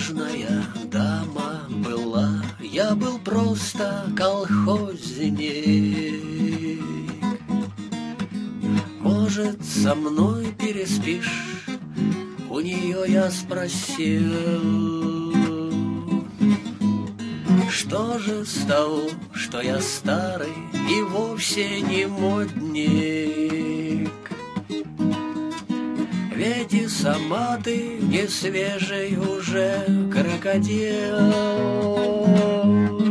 важная дама была, я был просто колхозник. Может, со мной переспишь? У нее я спросил. Что же с того, что я старый и вовсе не модник? Ведь и сама ты не свежий уже крокодил.